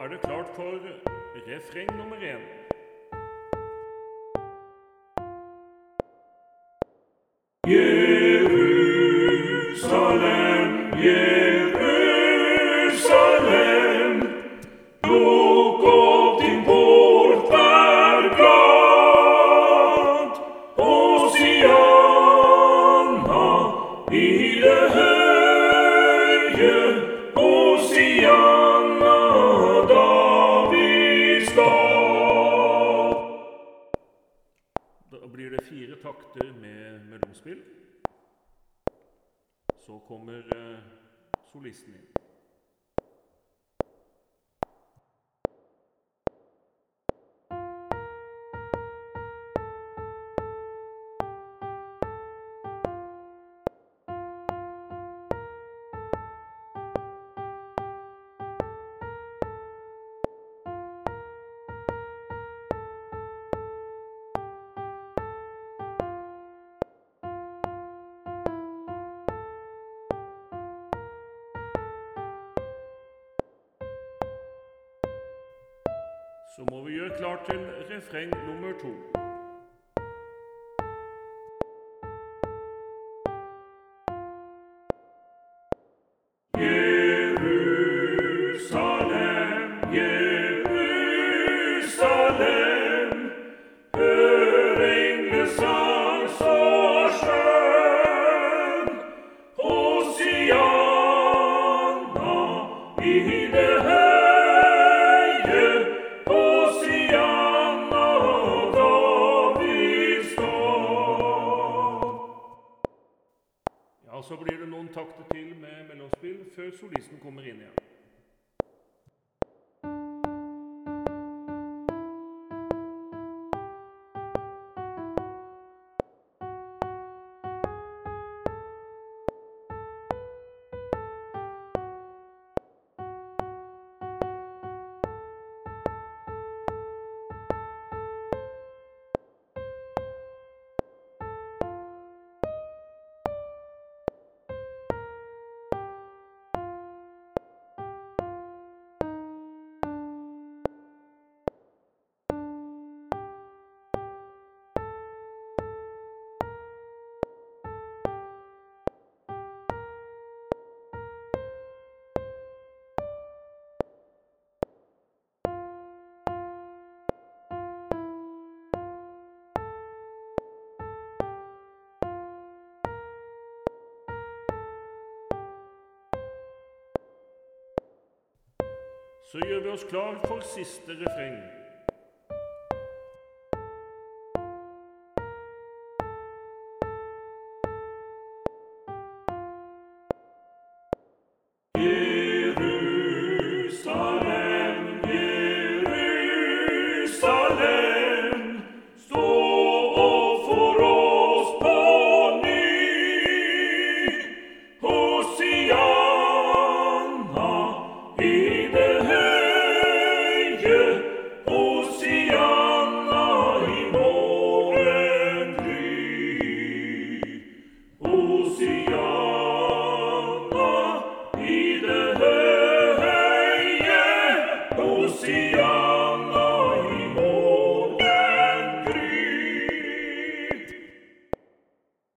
det klart for refreng nummer 1. Jerusalem, Jerusalem, lukk opp din port, vær glad, Hosianna i det høye, Hosianna Davids stad. Da blir det 4 takter med mellomspill. Så kommer solisten inn. Så må vi gjøre klart til refreng nummer 2. Jerusalem, Jerusalem, hør englesang så skjønn, Hosianna i det høye, Hosianna Davids stad. Ja, så blir det noen takter til med mellomspill før solisten kommer inn igjen. Så gjør vi oss klar for siste refreng. Jerusalem, Jerusalem, stå opp for oss på ny, Hosianna i det høye, Hosianna i morgengry. Hosianna i det høye, Hosianna